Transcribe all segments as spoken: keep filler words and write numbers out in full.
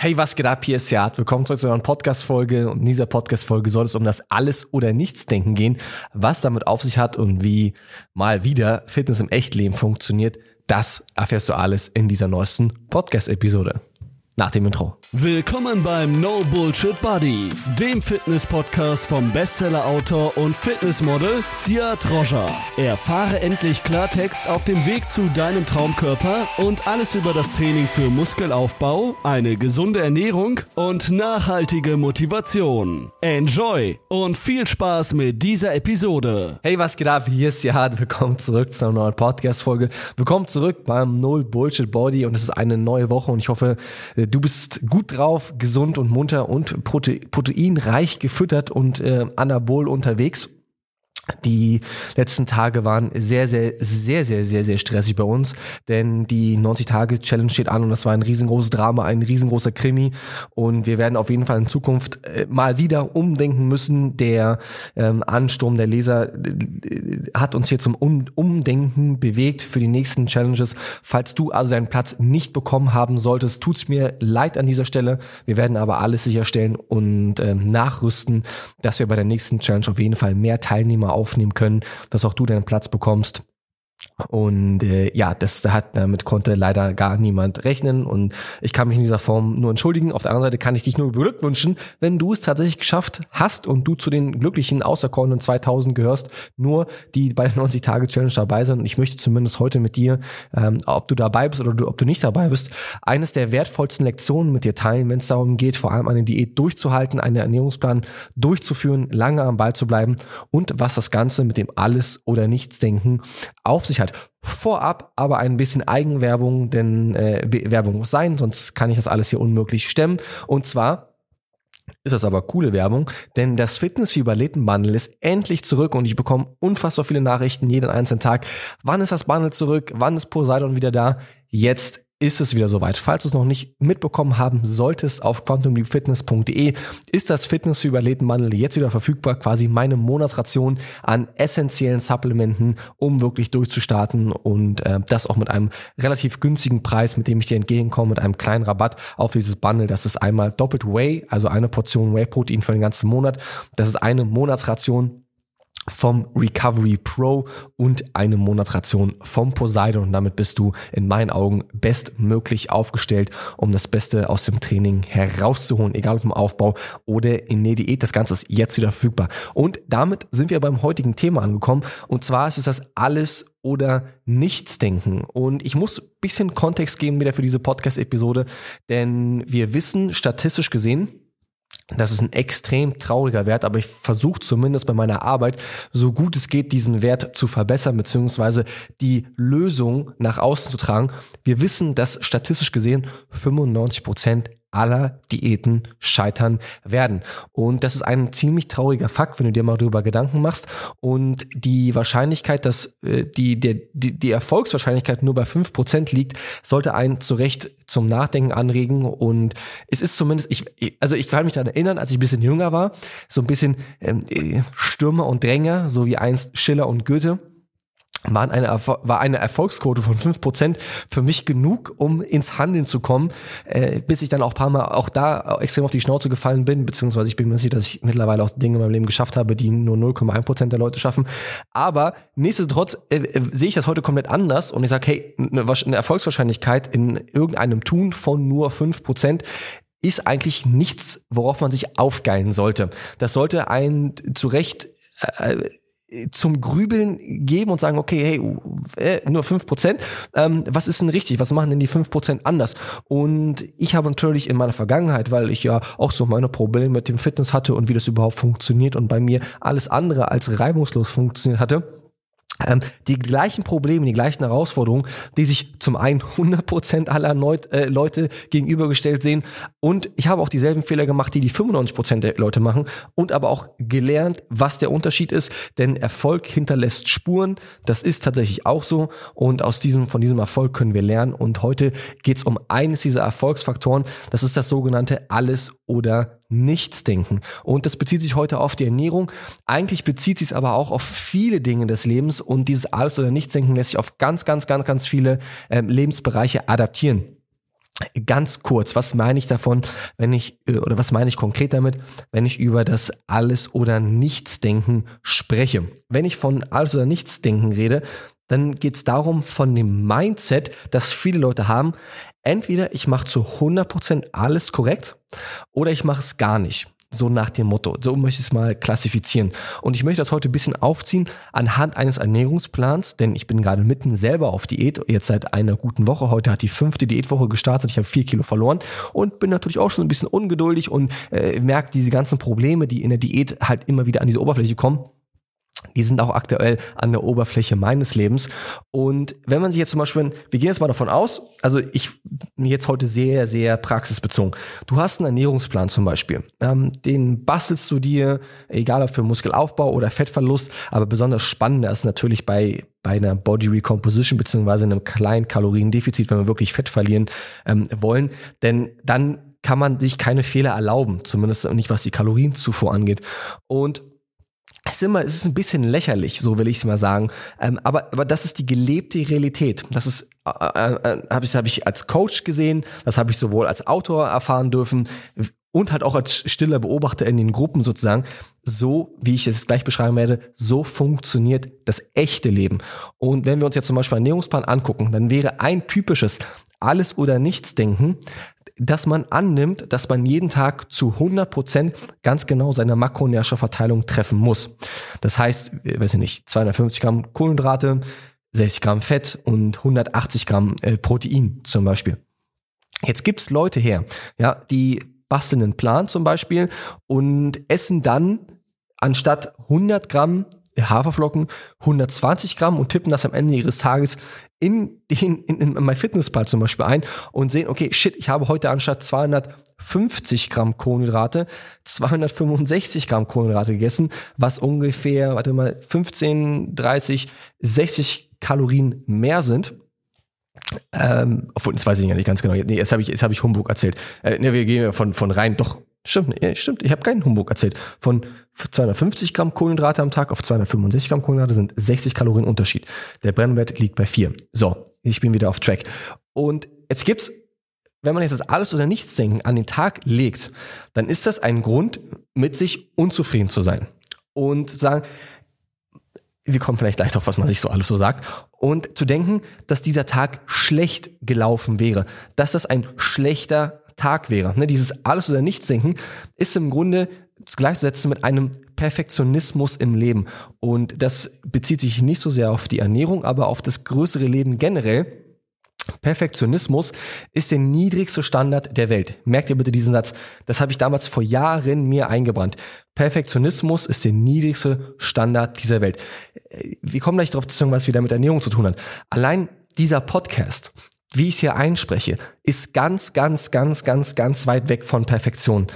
Hey, was geht ab? Hier ist Jad. Willkommen zurück zu einer Podcast-Folge. Und in dieser Podcast-Folge soll es um das Alles- oder Nichts-Denken gehen. Was damit auf sich hat und wie mal wieder Fitness im Echtleben funktioniert, das erfährst du alles in dieser neuesten Podcast-Episode. Nach dem Intro. Willkommen beim No Bullshit Buddy, dem Fitness-Podcast vom Bestseller-Autor und Fitnessmodel Siad Roger. Erfahre endlich Klartext auf dem Weg zu deinem Traumkörper und alles über das Training für Muskelaufbau, eine gesunde Ernährung und nachhaltige Motivation. Enjoy und viel Spaß mit dieser Episode. Hey, was geht ab? Hier ist Siad. Willkommen zurück zu einer neuen Podcast-Folge. Willkommen zurück beim No Bullshit Body und es ist eine neue Woche und ich hoffe, du bist gut drauf, gesund und munter und prote- proteinreich gefüttert und äh, anabol unterwegs. Die letzten Tage waren sehr, sehr, sehr, sehr, sehr, sehr stressig bei uns, denn die neunzig-Tage-Challenge steht an und das war ein riesengroßes Drama, ein riesengroßer Krimi und wir werden auf jeden Fall in Zukunft äh, mal wieder umdenken müssen. Der ähm, Ansturm der Leser äh, hat uns hier zum um- Umdenken bewegt für die nächsten Challenges. Falls du also deinen Platz nicht bekommen haben solltest, tut's mir leid an dieser Stelle. Wir werden aber alles sicherstellen und äh, nachrüsten, dass wir bei der nächsten Challenge auf jeden Fall mehr Teilnehmer aufnehmen können, dass auch du deinen Platz bekommst. Und äh, ja, das hat damit konnte leider gar niemand rechnen und ich kann mich in dieser Form nur entschuldigen. Auf der anderen Seite kann ich dich nur beglückwünschen, wenn du es tatsächlich geschafft hast und du zu den glücklichen auserkorenen zweitausend gehörst, nur die bei der neunzig-Tage-Challenge dabei sind. Und ich möchte zumindest heute mit dir, ähm, ob du dabei bist oder du, ob du nicht dabei bist, eines der wertvollsten Lektionen mit dir teilen, wenn es darum geht, vor allem eine Diät durchzuhalten, einen Ernährungsplan durchzuführen, lange am Ball zu bleiben und was das Ganze mit dem Alles- oder Nichts-Denken auf sich hat. Vorab aber ein bisschen Eigenwerbung, denn äh, Werbung muss sein, sonst kann ich das alles hier unmöglich stemmen. Und zwar ist das aber coole Werbung, denn das Fitnessfieber-Läden-Bundle ist endlich zurück und ich bekomme unfassbar viele Nachrichten jeden einzelnen Tag. Wann ist das Bundle zurück? Wann ist Poseidon wieder da? Jetzt ist es wieder soweit. Falls du es noch nicht mitbekommen haben solltest, auf quantum leap fitness punkt de ist das Fitnessfieber-Läden-Bundle jetzt wieder verfügbar. Quasi meine Monatsration an essentiellen Supplementen, um wirklich durchzustarten und äh, das auch mit einem relativ günstigen Preis, mit dem ich dir entgegenkomme, mit einem kleinen Rabatt auf dieses Bundle. Das ist einmal doppelt Whey, also eine Portion Whey-Protein für den ganzen Monat. Das ist eine Monatsration vom Recovery Pro und eine Monatsration vom Poseidon und damit bist du in meinen Augen bestmöglich aufgestellt, um das Beste aus dem Training herauszuholen, egal ob im Aufbau oder in der Diät. Das Ganze ist jetzt wieder verfügbar. Und damit sind wir beim heutigen Thema angekommen und zwar ist es das Alles- oder Nichts-Denken. Und ich muss ein bisschen Kontext geben wieder für diese Podcast-Episode, denn wir wissen statistisch gesehen, das ist ein extrem trauriger Wert, aber ich versuche zumindest bei meiner Arbeit, so gut es geht, diesen Wert zu verbessern, beziehungsweise die Lösung nach außen zu tragen. Wir wissen, dass statistisch gesehen fünfundneunzig Prozent aller Diäten scheitern werden. Und das ist ein ziemlich trauriger Fakt, wenn du dir mal darüber Gedanken machst. Und die Wahrscheinlichkeit, dass äh, die, der, die, die Erfolgswahrscheinlichkeit nur bei fünf Prozent liegt, sollte einen zu Recht zum Nachdenken anregen. Und es ist zumindest, ich, also ich kann mich daran erinnern, als ich ein bisschen jünger war, so ein bisschen ähm, Stürmer und Dränger, so wie einst Schiller und Goethe. War eine, war eine Erfolgsquote von fünf Prozent für mich genug, um ins Handeln zu kommen, äh, bis ich dann auch ein paar Mal auch da extrem auf die Schnauze gefallen bin, beziehungsweise ich bin mir sicher, dass ich mittlerweile auch Dinge in meinem Leben geschafft habe, die nur null Komma eins Prozent der Leute schaffen. Aber nichtsdestotrotz äh, äh, sehe ich das heute komplett anders und ich sage, hey, eine, eine Erfolgswahrscheinlichkeit in irgendeinem Tun von nur fünf Prozent ist eigentlich nichts, worauf man sich aufgeilen sollte. Das sollte einen zu Recht äh, zum Grübeln geben und sagen, okay, hey, äh, nur fünf Prozent, ähm, was ist denn richtig, was machen denn die fünf Prozent anders? Und ich habe natürlich in meiner Vergangenheit, weil ich ja auch so meine Probleme mit dem Fitness hatte und wie das überhaupt funktioniert und bei mir alles andere als reibungslos funktioniert hatte, Ähm, die gleichen Probleme, die gleichen Herausforderungen, die sich zum einen hundert Prozent aller Neut- äh, Leute gegenübergestellt sehen und ich habe auch dieselben Fehler gemacht, die die fünfundneunzig Prozent der Leute machen und aber auch gelernt, was der Unterschied ist, denn Erfolg hinterlässt Spuren, das ist tatsächlich auch so und aus diesem, von diesem Erfolg können wir lernen und heute geht es um eines dieser Erfolgsfaktoren, das ist das sogenannte Alles- oder Nichts-Denken und das bezieht sich heute auf die Ernährung, eigentlich bezieht sich es aber auch auf viele Dinge des Lebens und dieses Alles- oder Nichts-Denken lässt sich auf ganz, ganz, ganz, ganz viele ähm, Lebensbereiche adaptieren. Ganz kurz, was meine ich davon, wenn ich, oder was meine ich konkret damit, wenn ich über das Alles- oder Nichts-Denken spreche? Wenn ich von Alles- oder Nichts-Denken rede, dann geht es darum, von dem Mindset, das viele Leute haben, entweder ich mache zu hundert Prozent alles korrekt oder ich mache es gar nicht. So nach dem Motto. So möchte ich es mal klassifizieren. Und ich möchte das heute ein bisschen aufziehen anhand eines Ernährungsplans, denn ich bin gerade mitten selber auf Diät, jetzt seit einer guten Woche. Heute hat die fünfte Diätwoche gestartet. Ich habe vier Kilo verloren und bin natürlich auch schon ein bisschen ungeduldig und äh, merke diese ganzen Probleme, die in der Diät halt immer wieder an diese Oberfläche kommen. Die sind auch aktuell an der Oberfläche meines Lebens. Und wenn man sich jetzt zum Beispiel, wir gehen jetzt mal davon aus, also ich bin jetzt heute sehr, sehr praxisbezogen. Du hast einen Ernährungsplan zum Beispiel. Ähm, den bastelst du dir, egal ob für Muskelaufbau oder Fettverlust, aber besonders spannender ist natürlich bei bei einer Body Recomposition beziehungsweise einem kleinen Kaloriendefizit, wenn wir wirklich Fett verlieren ähm, wollen. Denn dann kann man sich keine Fehler erlauben, zumindest nicht was die Kalorienzufuhr angeht. Und Es ist immer, es ist ein bisschen lächerlich, so will ich es mal sagen. Ähm, aber, aber das ist die gelebte Realität. Das ist, äh, äh, habe ich, habe ich als Coach gesehen, das habe ich sowohl als Autor erfahren dürfen und halt auch als stiller Beobachter in den Gruppen sozusagen. So, wie ich es gleich beschreiben werde, so funktioniert das echte Leben. Und wenn wir uns jetzt zum Beispiel einen Ernährungsplan angucken, dann wäre ein typisches Alles- oder Nichts-Denken, dass man annimmt, dass man jeden Tag zu hundert Prozent ganz genau seine Makronährstoffverteilung treffen muss. Das heißt, weiß ich nicht, zweihundertfünfzig Gramm Kohlenhydrate, sechzig Gramm Fett und hundertachtzig Gramm äh, Protein zum Beispiel. Jetzt gibt's Leute her, ja, die basteln einen Plan zum Beispiel und essen dann anstatt hundert Gramm Haferflocken hundertzwanzig Gramm und tippen das am Ende ihres Tages in den in, in MyFitnessPal zum Beispiel ein und sehen, okay, shit, ich habe heute anstatt zweihundertfünfzig Gramm Kohlenhydrate zweihundertfünfundsechzig Gramm Kohlenhydrate gegessen, was ungefähr, warte mal, fünfzehn, dreißig, sechzig Kalorien mehr sind. Ähm, obwohl, das weiß ich ja nicht ganz genau. Nee, jetzt habe ich, jetzt habe ich Humbug erzählt. Äh, nee, wir gehen ja von, von rein, doch, stimmt, ja, stimmt, ich habe keinen Humbug erzählt. Von zweihundertfünfzig Gramm Kohlenhydrate am Tag auf zweihundertfünfundsechzig Gramm Kohlenhydrate sind sechzig Kalorien Unterschied. Der Brennwert liegt bei vier. So, ich bin wieder auf Track. Und jetzt gibt's, wenn man jetzt das Alles- oder Nichts-Denken an den Tag legt, dann ist das ein Grund, mit sich unzufrieden zu sein. Und zu sagen, wir kommen vielleicht gleich drauf, was man sich so alles so sagt. Und zu denken, dass dieser Tag schlecht gelaufen wäre. Dass das ein schlechter Tag wäre. Ne, dieses Alles- oder Nichts-Denken ist im Grunde gleichzusetzen mit einem Perfektionismus im Leben. Und das bezieht sich nicht so sehr auf die Ernährung, aber auf das größere Leben generell. Perfektionismus ist der niedrigste Standard der Welt. Merkt ihr bitte diesen Satz? Das habe ich damals vor Jahren mir eingebrannt. Perfektionismus ist der niedrigste Standard dieser Welt. Wir kommen gleich darauf zu sagen, was wieder mit Ernährung zu tun hat. Allein dieser Podcast, wie ich es hier einspreche, ist ganz, ganz, ganz, ganz, ganz weit weg von Perfektion.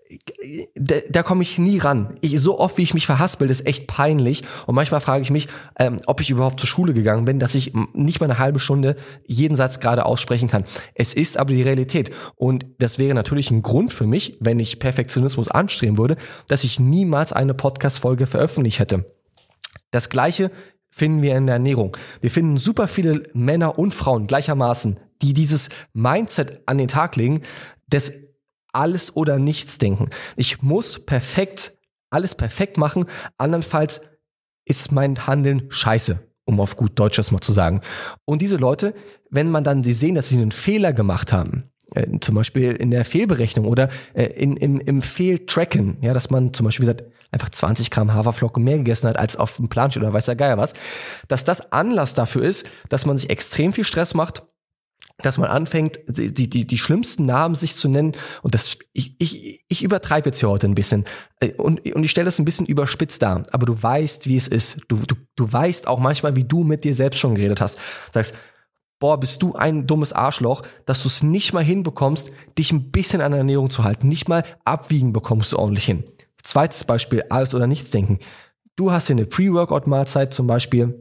Da, da komme ich nie ran. Ich, so oft, wie ich mich verhaspel, ist echt peinlich. Und manchmal frage ich mich, ähm, ob ich überhaupt zur Schule gegangen bin, dass ich nicht mal eine halbe Stunde jeden Satz gerade aussprechen kann. Es ist aber die Realität. Und das wäre natürlich ein Grund für mich, wenn ich Perfektionismus anstreben würde, dass ich niemals eine Podcast-Folge veröffentlicht hätte. Das Gleiche finden wir in der Ernährung. Wir finden super viele Männer und Frauen gleichermaßen, die dieses Mindset an den Tag legen, des Alles- oder Nichts-Denken. Ich muss perfekt, alles perfekt machen, andernfalls ist mein Handeln scheiße, um auf gut Deutsch das mal zu sagen. Und diese Leute, wenn man dann sie sehen, dass sie einen Fehler gemacht haben, äh, zum Beispiel in der Fehlberechnung oder äh, in, im, im Fehltracken, ja, dass man zum Beispiel sagt, einfach zwanzig Gramm Haferflocken mehr gegessen hat, als auf dem Plan steht oder weiß der Geier was, dass das Anlass dafür ist, dass man sich extrem viel Stress macht, dass man anfängt, die, die, die schlimmsten Namen sich zu nennen. Und das, ich, ich, ich übertreibe jetzt hier heute ein bisschen. Und, und ich stelle das ein bisschen überspitzt dar. Aber du weißt, wie es ist. Du, du, du weißt auch manchmal, wie du mit dir selbst schon geredet hast. Du sagst, boah, bist du ein dummes Arschloch, dass du es nicht mal hinbekommst, dich ein bisschen an der Ernährung zu halten. Nicht mal abwiegen bekommst du ordentlich hin. Zweites Beispiel, Alles- oder Nichts-Denken. Du hast hier eine Pre-Workout-Mahlzeit zum Beispiel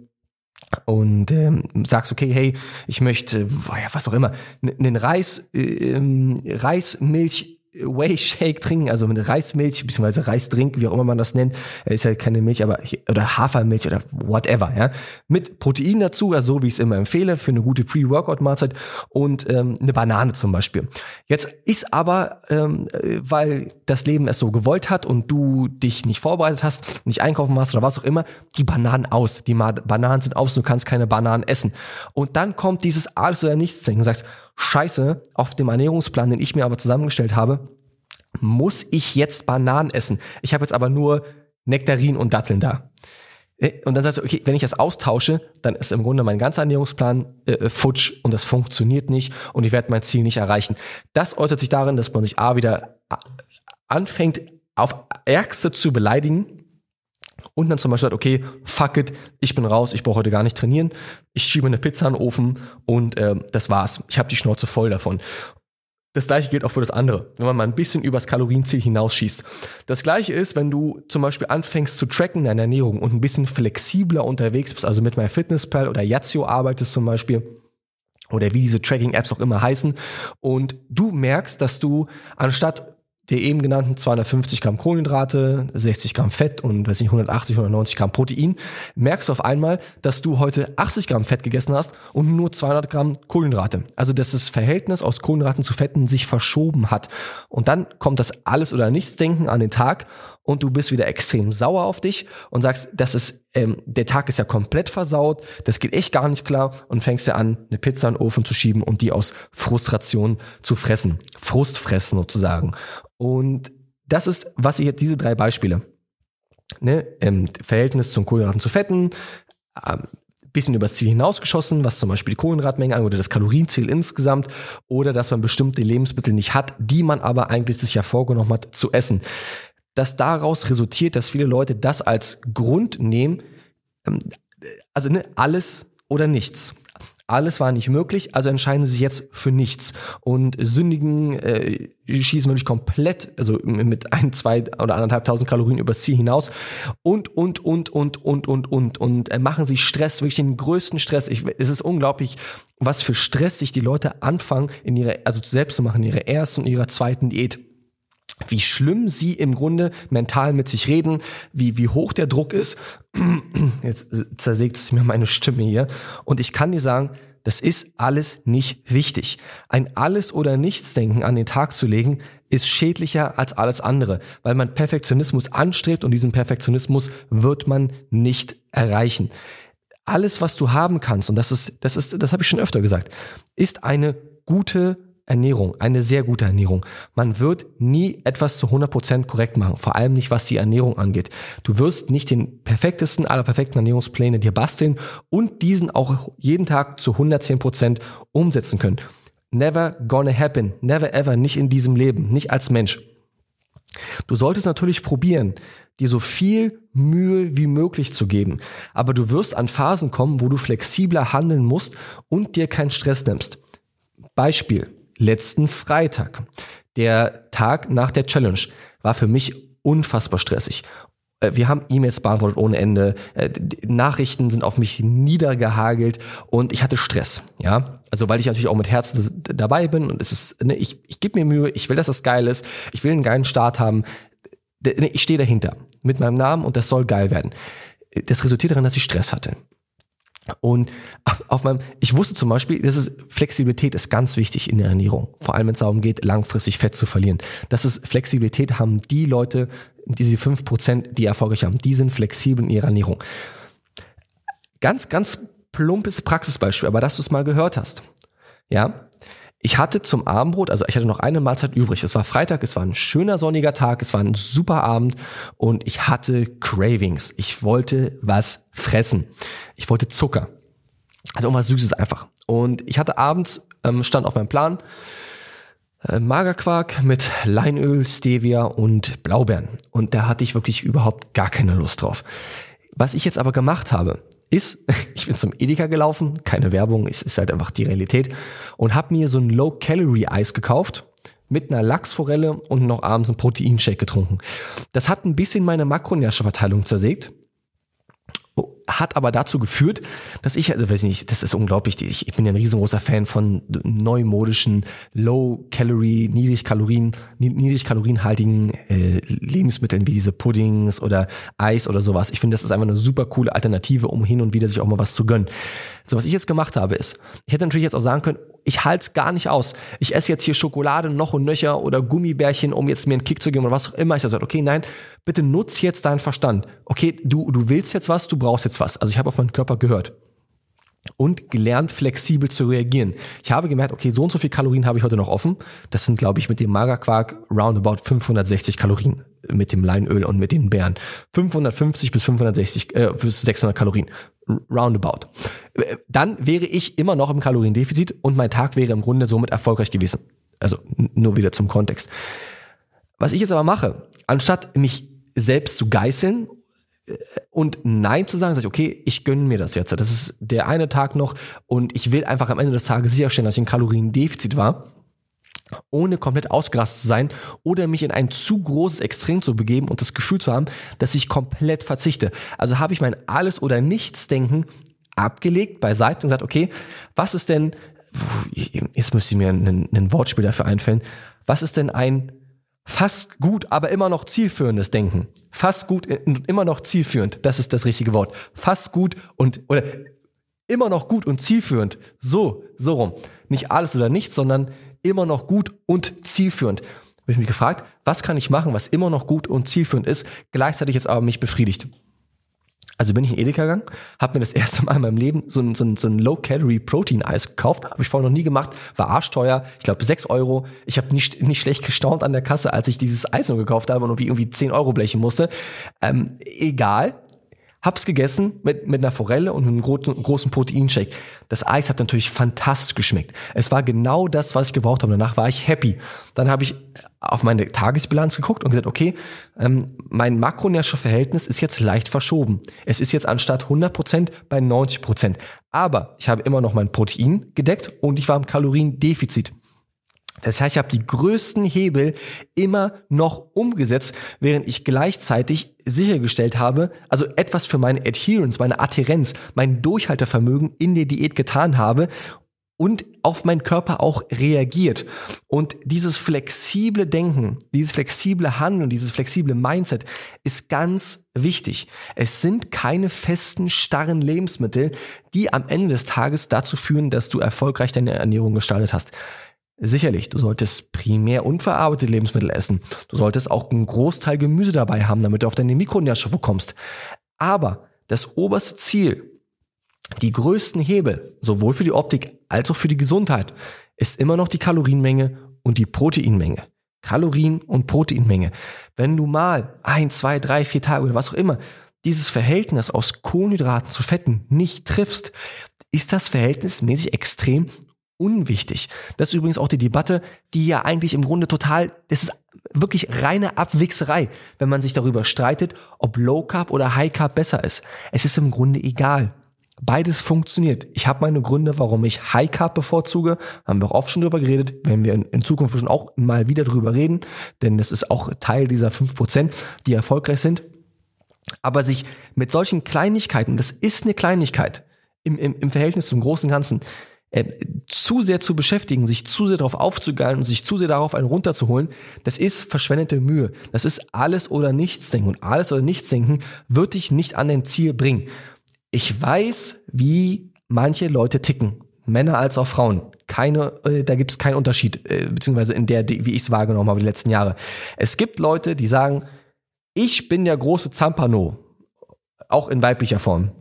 und ähm, sagst, okay, hey, ich möchte, ja, was auch immer, einen Reis, äh, Reis, Milch, Whey-Shake trinken, also mit Reismilch, beziehungsweise Reisdrink, wie auch immer man das nennt, ist ja keine Milch, aber oder Hafermilch oder whatever, ja, mit Protein dazu, also so wie ich es immer empfehle, für eine gute Pre-Workout-Mahlzeit und ähm, eine Banane zum Beispiel. Jetzt ist aber, ähm, weil das Leben es so gewollt hat und du dich nicht vorbereitet hast, nicht einkaufen warst oder was auch immer, die Bananen aus. Die Ma- Bananen sind aus, du kannst keine Bananen essen. Und dann kommt dieses Alles- oder Nichts-Denken und sagst, Scheiße, auf dem Ernährungsplan, den ich mir aber zusammengestellt habe, muss ich jetzt Bananen essen. Ich habe jetzt aber nur Nektarinen und Datteln da. Und dann sagst du, okay, wenn ich das austausche, dann ist im Grunde mein ganzer Ernährungsplan äh, futsch und das funktioniert nicht und ich werde mein Ziel nicht erreichen. Das äußert sich darin, dass man sich A wieder anfängt, auf Ärgste zu beleidigen und dann zum Beispiel sagt, okay, fuck it, ich bin raus, ich brauche heute gar nicht trainieren, ich schiebe eine Pizza in den Ofen und äh, das war's. Ich habe die Schnauze voll davon. Das Gleiche gilt auch für das andere, wenn man mal ein bisschen übers Kalorienziel hinausschießt. Das Gleiche ist, wenn du zum Beispiel anfängst zu tracken deine Ernährung und ein bisschen flexibler unterwegs bist, also mit MyFitnessPal oder Yazio arbeitest zum Beispiel, oder wie diese Tracking-Apps auch immer heißen, und du merkst, dass du anstatt der eben genannten zweihundertfünfzig Gramm Kohlenhydrate, sechzig Gramm Fett und weiß nicht, hundertachtzig, hundertneunzig Gramm Protein, merkst du auf einmal, dass du heute achtzig Gramm Fett gegessen hast und nur zweihundert Gramm Kohlenhydrate. Also dass das Verhältnis aus Kohlenhydraten zu Fetten sich verschoben hat. Und dann kommt das Alles- oder Nichts-Denken an den Tag und du bist wieder extrem sauer auf dich und sagst, das ist, ähm, der Tag ist ja komplett versaut, das geht echt gar nicht klar und fängst ja an, eine Pizza in den Ofen zu schieben und die aus Frustration zu fressen. Frustfressen sozusagen. Und das ist, was ich jetzt, diese drei Beispiele, ne, ähm, Verhältnis zum Kohlenhydraten zu Fetten, ähm, bisschen übers Ziel hinausgeschossen, was zum Beispiel die Kohlenhydratmenge angeht oder das Kalorienziel insgesamt, oder dass man bestimmte Lebensmittel nicht hat, die man aber eigentlich sich ja vorgenommen hat zu essen. Dass daraus resultiert, dass viele Leute das als Grund nehmen, ähm, also ne, alles oder nichts. Alles war nicht möglich, also entscheiden sie sich jetzt für nichts und sündigen, äh, schießen wirklich komplett, also mit ein, zwei oder anderthalbtausend Kalorien übers Ziel hinaus und, und, und, und, und, und, und, und äh, machen sich Stress, wirklich den größten Stress. Ich, es ist unglaublich, was für Stress sich die Leute anfangen, in ihre, also selbst zu machen, in ihrer ersten und ihrer zweiten Diät. Wie schlimm sie im Grunde mental mit sich reden, wie, wie hoch der Druck ist. Jetzt zersägt es mir meine Stimme hier. Und ich kann dir sagen, das ist alles nicht wichtig. Ein Alles- oder Nichts-Denken an den Tag zu legen, ist schädlicher als alles andere, weil man Perfektionismus anstrebt und diesen Perfektionismus wird man nicht erreichen. Alles, was du haben kannst, und das ist, das ist, das habe ich schon öfter gesagt, ist eine gute Ernährung, eine sehr gute Ernährung. Man wird nie etwas zu hundert Prozent korrekt machen, vor allem nicht, was die Ernährung angeht. Du wirst nicht den perfektesten aller perfekten Ernährungspläne dir basteln und diesen auch jeden Tag zu hundertzehn Prozent umsetzen können. Never gonna happen, never ever, nicht in diesem Leben, nicht als Mensch. Du solltest natürlich probieren, dir so viel Mühe wie möglich zu geben, aber du wirst an Phasen kommen, wo du flexibler handeln musst und dir keinen Stress nimmst. Beispiel: Letzten Freitag, der Tag nach der Challenge, war für mich unfassbar stressig. Wir haben E-Mails beantwortet ohne Ende, Nachrichten sind auf mich niedergehagelt und ich hatte Stress, ja. Also weil ich natürlich auch mit Herzen dabei bin und es ist, ne, ich, ich gebe mir Mühe, ich will, dass das geil ist, ich will einen geilen Start haben, ich stehe dahinter mit meinem Namen und das soll geil werden. Das resultiert darin, dass ich Stress hatte. Und auf meinem, ich wusste zum Beispiel, das ist, Flexibilität ist ganz wichtig in der Ernährung. Vor allem, wenn es darum geht, langfristig Fett zu verlieren. Das ist, Flexibilität haben die Leute, diese fünf Prozent, die erfolgreich haben, die sind flexibel in ihrer Ernährung. Ganz, ganz plumpes Praxisbeispiel, aber dass du es mal gehört hast. Ja. Ich hatte zum Abendbrot, also ich hatte noch eine Mahlzeit übrig. Es war Freitag, es war ein schöner sonniger Tag, es war ein super Abend und ich hatte Cravings. Ich wollte was fressen. Ich wollte Zucker. Also irgendwas Süßes einfach. Und ich hatte abends, ähm, stand auf meinem Plan, äh, Magerquark mit Leinöl, Stevia und Blaubeeren. Und da hatte ich wirklich überhaupt gar keine Lust drauf. Was ich jetzt aber gemacht habe, ist, ich bin zum Edeka gelaufen, keine Werbung, es ist halt einfach die Realität, und habe mir so ein Low-Calorie-Eis gekauft mit einer Lachsforelle und noch abends einen Proteinshake getrunken. Das hat ein bisschen meine Makronährstoffverteilung zersägt, hat aber dazu geführt, dass ich, also weiß ich nicht, das ist unglaublich, ich, ich bin ja ein riesengroßer Fan von neumodischen, low-calorie, niedrigkalorien, niedrigkalorienhaltigen äh, Lebensmitteln wie diese Puddings oder Eis oder sowas. Ich finde, das ist einfach eine super coole Alternative, um hin und wieder sich auch mal was zu gönnen. So, was ich jetzt gemacht habe ist, ich hätte natürlich jetzt auch sagen können, ich halte es gar nicht aus. Ich esse jetzt hier Schokolade noch und nöcher oder Gummibärchen, um jetzt mir einen Kick zu geben oder was auch immer. Ich sage, okay, nein, bitte nutz jetzt deinen Verstand. Okay, du, du willst jetzt was, du brauchst jetzt was. Also ich habe auf meinen Körper gehört und gelernt, flexibel zu reagieren. Ich habe gemerkt, okay, so und so viel Kalorien habe ich heute noch offen. Das sind, glaube ich, mit dem Magerquark roundabout fünfhundertsechzig Kalorien mit dem Leinöl und mit den Beeren. fünfhundertfünfzig bis fünfhundertsechzig, äh, bis sechshundert Kalorien. Roundabout. Dann wäre ich immer noch im Kaloriendefizit und mein Tag wäre im Grunde somit erfolgreich gewesen. Also nur wieder zum Kontext. Was ich jetzt aber mache, anstatt mich selbst zu geißeln und Nein zu sagen, sage ich, okay, ich gönne mir das jetzt. Das ist der eine Tag noch und ich will einfach am Ende des Tages sicherstellen, dass ich im Kaloriendefizit war, ohne komplett ausgerastet zu sein oder mich in ein zu großes Extrem zu begeben und das Gefühl zu haben, dass ich komplett verzichte. Also habe ich mein Alles- oder Nichts-Denken abgelegt, beiseite und gesagt, okay, was ist denn, jetzt müsste ich mir ein, ein Wortspiel dafür einfallen, was ist denn ein fast gut, aber immer noch zielführendes Denken? Fast gut und immer noch zielführend, das ist das richtige Wort. Fast gut und, oder immer noch gut und zielführend, so, so rum. Nicht alles oder nichts, sondern immer noch gut und zielführend. Habe ich mich gefragt, was kann ich machen, was immer noch gut und zielführend ist, gleichzeitig jetzt aber mich befriedigt. Also bin ich in Edeka gegangen, habe mir das erste Mal in meinem Leben so ein, so ein, so ein Low-Calorie-Protein-Eis gekauft, habe ich vorher noch nie gemacht, war arschteuer, ich glaube sechs Euro. Ich habe nicht, nicht schlecht gestaunt an der Kasse, als ich dieses Eis noch gekauft habe und irgendwie zehn Euro blechen musste. Ähm, egal. Hab's gegessen mit, mit einer Forelle und einem großen, großen Proteinshake. Das Eis hat natürlich fantastisch geschmeckt. Es war genau das, was ich gebraucht habe. Danach war ich happy. Dann habe ich auf meine Tagesbilanz geguckt und gesagt, okay, ähm, mein Makronährstoffverhältnis ist jetzt leicht verschoben. Es ist jetzt anstatt hundert Prozent bei neunzig Prozent. Aber ich habe immer noch mein Protein gedeckt und ich war im Kaloriendefizit. Das heißt, ich habe die größten Hebel immer noch umgesetzt, während ich gleichzeitig sichergestellt habe, also etwas für meine Adherence, meine Adherenz, mein Durchhaltevermögen in der Diät getan habe und auf meinen Körper auch reagiert. Und dieses flexible Denken, dieses flexible Handeln, dieses flexible Mindset ist ganz wichtig. Es sind keine festen, starren Lebensmittel, die am Ende des Tages dazu führen, dass du erfolgreich deine Ernährung gestaltet hast. Sicherlich, du solltest primär unverarbeitete Lebensmittel essen. Du solltest auch einen Großteil Gemüse dabei haben, damit du auf deine Mikronährstoffe kommst. Aber das oberste Ziel, die größten Hebel, sowohl für die Optik als auch für die Gesundheit, ist immer noch die Kalorienmenge und die Proteinmenge. Kalorien und Proteinmenge. Wenn du mal ein, zwei, drei, vier Tage oder was auch immer dieses Verhältnis aus Kohlenhydraten zu Fetten nicht triffst, ist das verhältnismäßig extrem unwichtig. Das ist übrigens auch die Debatte, die ja eigentlich im Grunde total, das ist wirklich reine Abwichserei, wenn man sich darüber streitet, ob Low Carb oder High Carb besser ist. Es ist im Grunde egal. Beides funktioniert. Ich habe meine Gründe, warum ich High Carb bevorzuge. Haben wir auch oft schon drüber geredet. Werden wir in Zukunft schon auch mal wieder drüber reden, denn das ist auch Teil dieser fünf Prozent, die erfolgreich sind. Aber sich mit solchen Kleinigkeiten, das ist eine Kleinigkeit im, im, im Verhältnis zum großen Ganzen, Äh, zu sehr zu beschäftigen, sich zu sehr darauf aufzugeilen und sich zu sehr darauf einen runterzuholen, das ist verschwendete Mühe. Das ist alles oder nichts denken. Und alles oder nichts denken wird dich nicht an dein Ziel bringen. Ich weiß, wie manche Leute ticken. Männer als auch Frauen. Keine, äh, da gibt es keinen Unterschied, äh, beziehungsweise in der, wie ich es wahrgenommen habe die letzten Jahre. Es gibt Leute, die sagen, ich bin der große Zampano. Auch in weiblicher Form.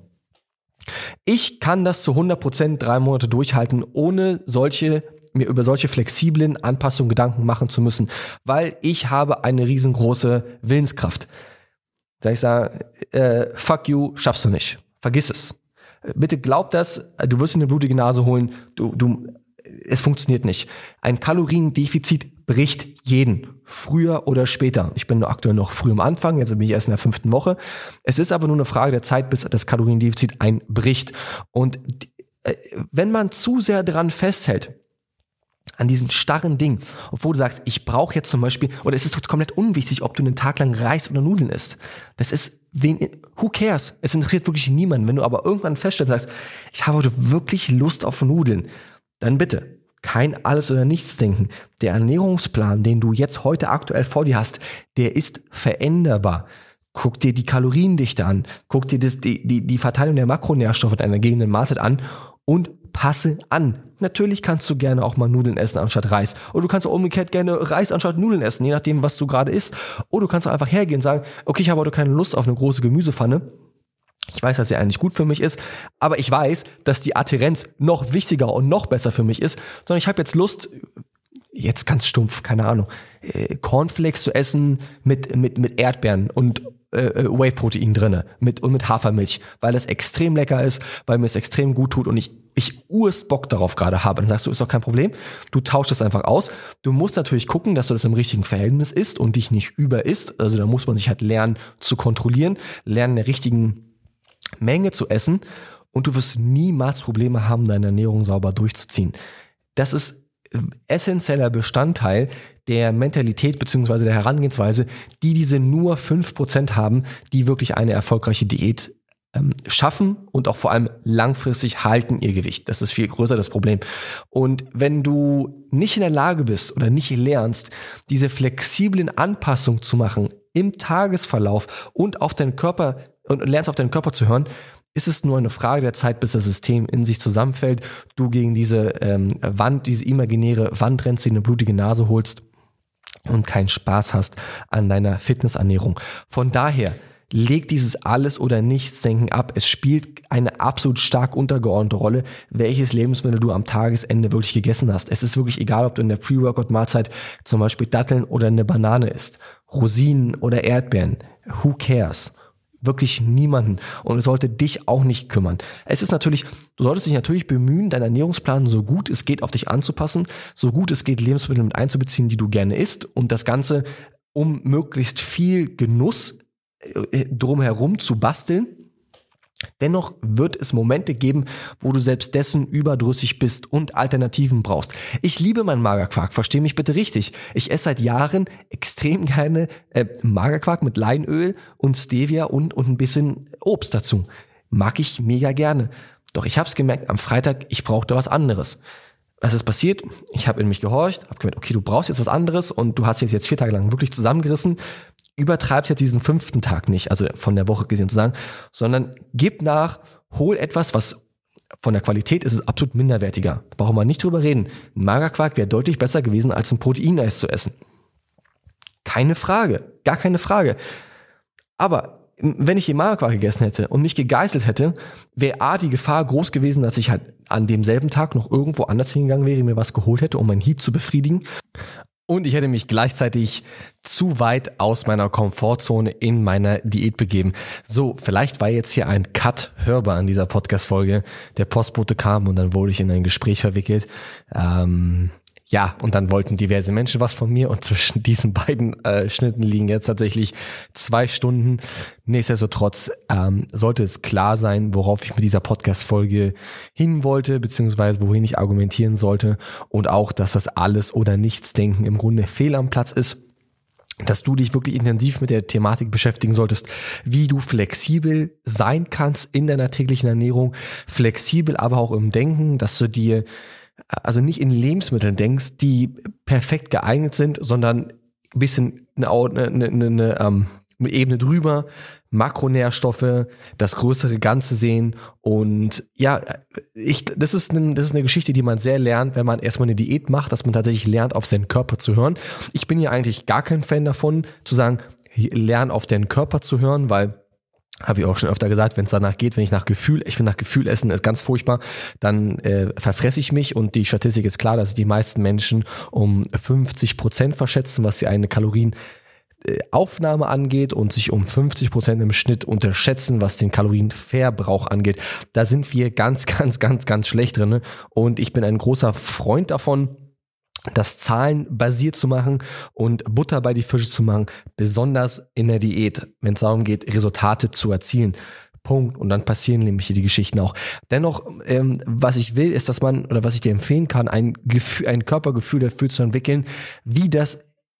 Ich kann das zu hundert Prozent drei Monate durchhalten, ohne solche, mir über solche flexiblen Anpassungen Gedanken machen zu müssen, weil ich habe eine riesengroße Willenskraft. Da ich sage, äh, fuck you, schaffst du nicht. Vergiss es. Bitte glaub das, du wirst eine blutige Nase holen, du, du, es funktioniert nicht. Ein Kaloriendefizit bricht jeden, früher oder später. Ich bin nur aktuell noch früh am Anfang, jetzt bin ich erst in der fünften Woche. Es ist aber nur eine Frage der Zeit, bis das Kaloriendefizit einbricht. Und wenn man zu sehr dran festhält, an diesen starren Dingen, obwohl du sagst, ich brauche jetzt zum Beispiel, oder es ist komplett unwichtig, ob du einen Tag lang Reis oder Nudeln isst. Das ist, wen, who cares? Es interessiert wirklich niemanden. Wenn du aber irgendwann feststellst, sagst, ich habe heute wirklich Lust auf Nudeln, dann bitte, kein Alles- oder Nichts-Denken. Der Ernährungsplan, den du jetzt heute aktuell vor dir hast, der ist veränderbar. Guck dir die Kaloriendichte an, guck dir das, die, die, die Verteilung der Makronährstoffe deiner gegebenen Mahlzeit an und passe an. Natürlich kannst du gerne auch mal Nudeln essen anstatt Reis. Oder du kannst auch umgekehrt gerne Reis anstatt Nudeln essen, je nachdem, was du gerade isst. Oder du kannst auch einfach hergehen und sagen, okay, ich habe heute keine Lust auf eine große Gemüsepfanne. Ich weiß, dass sie eigentlich gut für mich ist, aber ich weiß, dass die Adhärenz noch wichtiger und noch besser für mich ist, sondern ich habe jetzt Lust, jetzt ganz stumpf, keine Ahnung, Cornflakes zu essen mit, mit, mit Erdbeeren und äh, Whey-Protein drinne mit, und mit Hafermilch, weil das extrem lecker ist, weil mir es extrem gut tut und ich, ich urst Bock darauf gerade habe. Dann sagst du, ist doch kein Problem, du tauschst es einfach aus. Du musst natürlich gucken, dass du das im richtigen Verhältnis isst und dich nicht über isst. Also da muss man sich halt lernen zu kontrollieren, lernen, in der richtigen Menge zu essen und du wirst niemals Probleme haben, deine Ernährung sauber durchzuziehen. Das ist essentieller Bestandteil der Mentalität bzw. der Herangehensweise, die diese nur fünf Prozent haben, die wirklich eine erfolgreiche Diät ähm, schaffen und auch vor allem langfristig halten ihr Gewicht. Das ist viel größer das Problem. Und wenn du nicht in der Lage bist oder nicht lernst, diese flexiblen Anpassungen zu machen im Tagesverlauf und auf deinen Körper und lernst auf deinen Körper zu hören, ist es nur eine Frage der Zeit, bis das System in sich zusammenfällt, du gegen diese ähm, Wand, diese imaginäre Wand rennst, dir eine blutige Nase holst und keinen Spaß hast an deiner Fitnessernährung. Von daher, leg dieses Alles- oder Nichts-Denken ab. Es spielt eine absolut stark untergeordnete Rolle, welches Lebensmittel du am Tagesende wirklich gegessen hast. Es ist wirklich egal, ob du in der Pre-Workout-Mahlzeit zum Beispiel Datteln oder eine Banane isst, Rosinen oder Erdbeeren. Who cares? Wirklich niemanden. Und es sollte dich auch nicht kümmern. Es ist natürlich, du solltest dich natürlich bemühen, deinen Ernährungsplan so gut es geht auf dich anzupassen, so gut es geht Lebensmittel mit einzubeziehen, die du gerne isst und das Ganze, um möglichst viel Genuss drumherum zu basteln. Dennoch wird es Momente geben, wo du selbst dessen überdrüssig bist und Alternativen brauchst. Ich liebe meinen Magerquark, versteh mich bitte richtig. Ich esse seit Jahren extrem gerne äh, Magerquark mit Leinöl und Stevia und, und ein bisschen Obst dazu. Mag ich mega gerne. Doch ich habe es gemerkt, am Freitag, ich brauchte was anderes. Was ist passiert? Ich habe in mich gehorcht, habe gemerkt, okay, du brauchst jetzt was anderes und du hast jetzt, jetzt vier Tage lang wirklich zusammengerissen. Übertreibst jetzt diesen fünften Tag nicht, also von der Woche gesehen zu sagen, sondern gib nach, hol etwas, was von der Qualität ist, ist absolut minderwertiger. Brauchen wir nicht drüber reden. Ein Magerquark wäre deutlich besser gewesen, als ein Proteineis zu essen. Keine Frage, gar keine Frage. Aber wenn ich den Magerquark gegessen hätte und mich gegeißelt hätte, wäre A, die Gefahr groß gewesen, dass ich halt an demselben Tag noch irgendwo anders hingegangen wäre, mir was geholt hätte, um meinen Hieb zu befriedigen. Und ich hätte mich gleichzeitig zu weit aus meiner Komfortzone in meiner Diät begeben. So, vielleicht war jetzt hier ein Cut hörbar an dieser Podcast-Folge. Der Postbote kam und dann wurde ich in ein Gespräch verwickelt. Ähm, ja, und dann wollten diverse Menschen was von mir und zwischen diesen beiden äh, Schnitten liegen jetzt tatsächlich zwei Stunden. Nichtsdestotrotz ähm, sollte es klar sein, worauf ich mit dieser Podcast-Folge hin wollte, beziehungsweise wohin ich argumentieren sollte und auch, dass das Alles- oder Nichts-Denken im Grunde fehl am Platz ist. Dass du dich wirklich intensiv mit der Thematik beschäftigen solltest, wie du flexibel sein kannst in deiner täglichen Ernährung, flexibel aber auch im Denken, dass du dir also nicht in Lebensmitteln denkst, die perfekt geeignet sind, sondern ein bisschen eine, eine, eine, eine, eine Ebene drüber, Makronährstoffe, das größere Ganze sehen und ja, ich, das ist eine, das ist eine Geschichte, die man sehr lernt, wenn man erstmal eine Diät macht, dass man tatsächlich lernt, auf seinen Körper zu hören. Ich bin ja eigentlich gar kein Fan davon, zu sagen, lern auf deinen Körper zu hören, weil habe ich auch schon öfter gesagt, wenn es danach geht, wenn ich nach Gefühl, ich finde nach Gefühl essen ist ganz furchtbar, dann äh, verfresse ich mich und die Statistik ist klar, dass die meisten Menschen um fünfzig Prozent verschätzen, was die eine Kalorienaufnahme angeht und sich um fünfzig Prozent im Schnitt unterschätzen, was den Kalorienverbrauch angeht. Da sind wir ganz, ganz, ganz, ganz schlecht drin und ich bin ein großer Freund davon, das zahlenbasiert zu machen und Butter bei die Fische zu machen, besonders in der Diät, wenn es darum geht, Resultate zu erzielen. Punkt. Und dann passieren nämlich hier die Geschichten auch. Dennoch, ähm, was ich will, ist, dass man, oder was ich dir empfehlen kann, ein Gefühl, ein Körpergefühl dafür zu entwickeln, wie das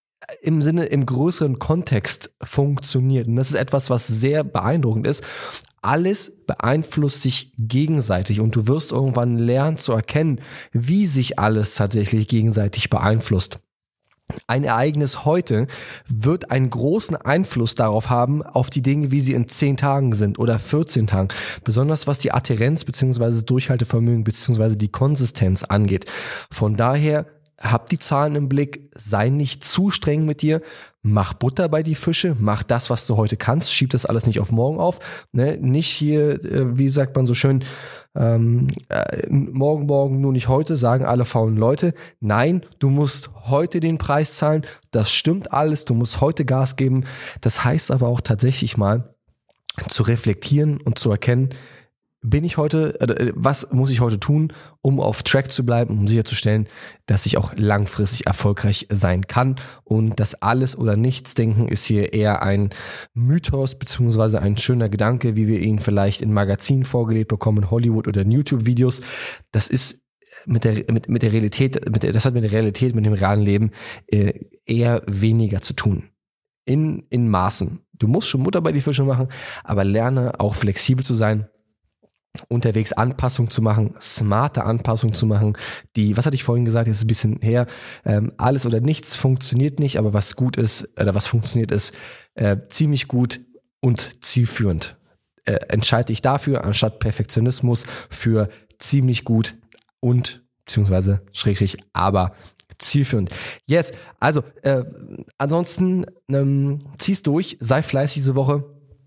im Sinne, im größeren Kontext funktioniert. Und das ist etwas, was sehr beeindruckend ist. Alles beeinflusst sich gegenseitig und du wirst irgendwann lernen zu erkennen, wie sich alles tatsächlich gegenseitig beeinflusst. Ein Ereignis heute wird einen großen Einfluss darauf haben, auf die Dinge, wie sie in zehn Tagen sind oder vierzehn Tagen. Besonders was die Adhärenz bzw. das Durchhaltevermögen bzw. die Konsistenz angeht. Von daher, hab die Zahlen im Blick, sei nicht zu streng mit dir, mach Butter bei die Fische, mach das, was du heute kannst, schieb das alles nicht auf morgen auf, ne? Nicht hier, äh, wie sagt man so schön, ähm, äh, morgen, morgen, nur nicht heute, sagen alle faulen Leute. Nein, du musst heute den Preis zahlen, das stimmt alles, du musst heute Gas geben. Das heißt aber auch tatsächlich mal zu reflektieren und zu erkennen, bin ich heute, äh, was muss ich heute tun, um auf Track zu bleiben, um sicherzustellen, dass ich auch langfristig erfolgreich sein kann. Und das Alles- oder Nichts-Denken ist hier eher ein Mythos beziehungsweise ein schöner Gedanke, wie wir ihn vielleicht in Magazinen vorgelegt bekommen, Hollywood oder in YouTube-Videos. Das ist mit der mit mit der Realität, mit der, das hat mit der Realität, mit dem realen Leben äh, eher weniger zu tun. In in Maßen. Du musst schon Butter bei die Fische machen, aber lerne auch flexibel zu sein, unterwegs Anpassung zu machen, smarte Anpassung zu machen, die, was hatte ich vorhin gesagt, jetzt ist ein bisschen her, ähm, alles oder nichts funktioniert nicht, aber was gut ist, oder was funktioniert ist, äh, ziemlich gut und zielführend. Äh, entscheide ich dafür, anstatt Perfektionismus, für ziemlich gut und, beziehungsweise schrägstrich, aber zielführend. Yes, also, äh, ansonsten, ähm, zieh's durch, sei fleißig diese Woche.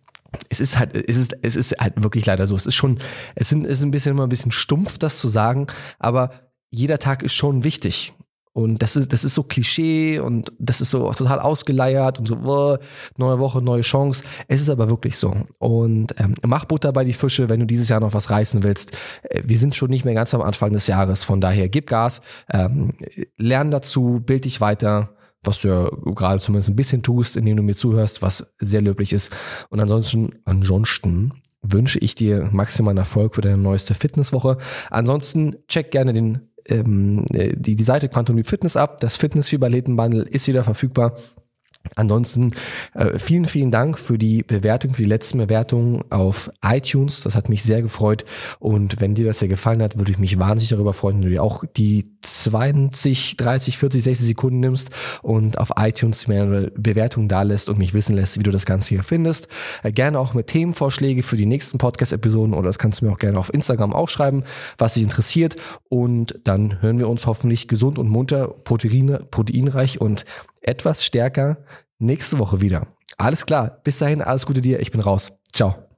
Es ist halt, es ist, es ist halt wirklich leider so. Es ist schon, es sind, es ist ein bisschen immer ein bisschen stumpf, das zu sagen, aber jeder Tag ist schon wichtig. Und das ist, das ist so Klischee und das ist so total ausgeleiert und so, oh, neue Woche, neue Chance. Es ist aber wirklich so. Und ähm, mach Butter bei die Fische, wenn du dieses Jahr noch was reißen willst. Wir sind schon nicht mehr ganz am Anfang des Jahres, von daher gib Gas, ähm, lern dazu, bild dich weiter, was du ja gerade zumindest ein bisschen tust, indem du mir zuhörst, was sehr löblich ist. Und ansonsten, ansonsten wünsche ich dir maximalen Erfolg für deine neueste Fitnesswoche. Ansonsten check gerne den, ähm, die, die Seite Quantum Leap Fitness ab. Das Fitness-Fieberläden-Bundle ist wieder verfügbar. Ansonsten äh, vielen, vielen Dank für die Bewertung, für die letzten Bewertungen auf iTunes. Das hat mich sehr gefreut. Und wenn dir das hier gefallen hat, würde ich mich wahnsinnig darüber freuen, wenn du dir auch die zwanzig, dreißig, vierzig, sechzig Sekunden nimmst und auf iTunes mir eine Bewertung da lässt und mich wissen lässt, wie du das Ganze hier findest. Äh, gerne auch mit Themenvorschläge für die nächsten Podcast-Episoden oder das kannst du mir auch gerne auf Instagram auch schreiben, was dich interessiert. Und dann hören wir uns hoffentlich gesund und munter, Proteine, proteinreich und etwas stärker nächste Woche wieder. Alles klar, bis dahin, alles Gute dir, ich bin raus. Ciao.